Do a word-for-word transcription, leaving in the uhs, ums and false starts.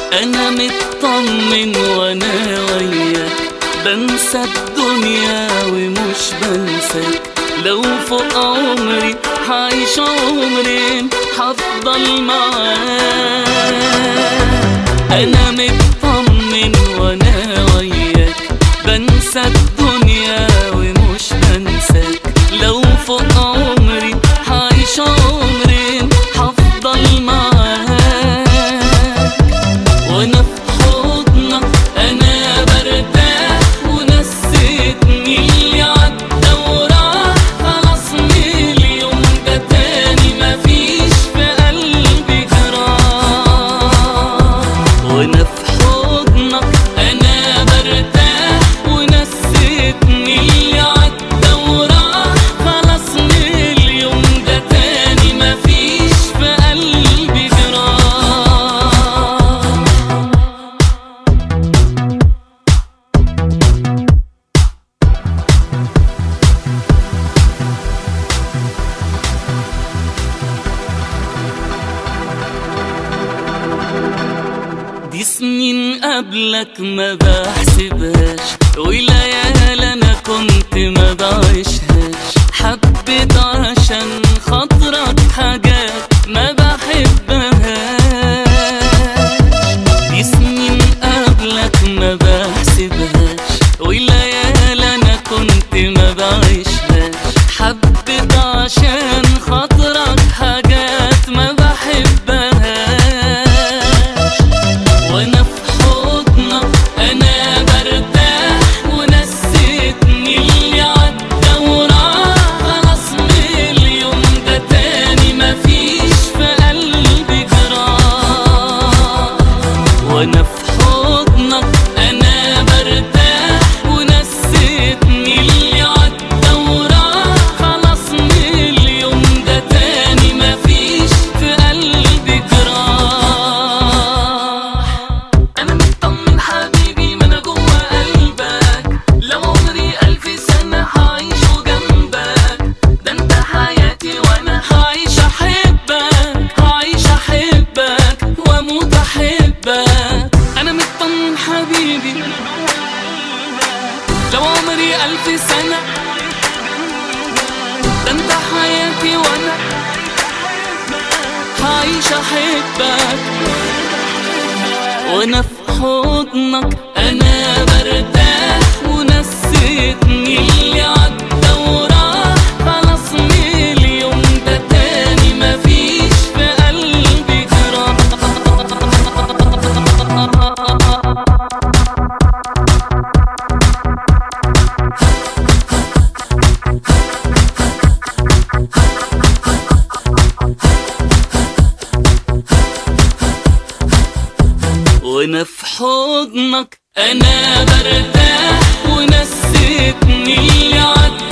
أنا مطمن وأنا وياك، بنسى الدنيا ومش بنساك. لو فوق عمري هعيش عمرين هفضل معاك. أنا مطمن وأنا وياك، بنسى الدنيا ومش بنساك. لو فوق عمري هعيش عمرين هفضل معاك. وانا في حضنك انا برتاح، ونسيتني اللي عدى وراح. خلاص من اليوم ده تاني مفيش في قلبي جراح. وانا في حضنك انا برتاح، ونسيتني اللي عدى وراح. خلاص من اليوم ده تاني مفيش في قلبي جراح. دي سنين قبلك ما بحسبهاش، وليال انا كنت ما بعيشهاش. حبيت عشان خاطرك حاجات ما بحبهاش. دي سنين قبلك ما بحسبهاش، وليال انا كنت ما بعيشهاش. حبيت عشان خاطرك حاجات ما بحبهاش. وانا في حضنك انا برتاح، ونسيتني اللي عدى وراح. خلاص من اليوم ده تاني مفيش في قلبي جراح. وانا في حضنك انا برتاح، ونسيتني اللي عدى وراح. خلاص من اليوم ده تاني مفيش في قلبي جراح. أنا مطمن حبيبي ما أنا جوا قلبك. لو عمري ألف سنة هعيشه جنبك. ده أنت حياتي وأنا هعيش أحبك، هعيش أحبك وأموت أحبك. أنا مطمن حبيبي لو عمري ألف سنة. ده أنت حياتي وأنا هعيش أحبك. وانا في حضنك انا برتاح، ونسيتني اللي عدى وراح. خلاص من اليوم ده تاني مفيش في قلبي جراح. وانا في حضنك انا برتاح، ونسيتني اللي عدى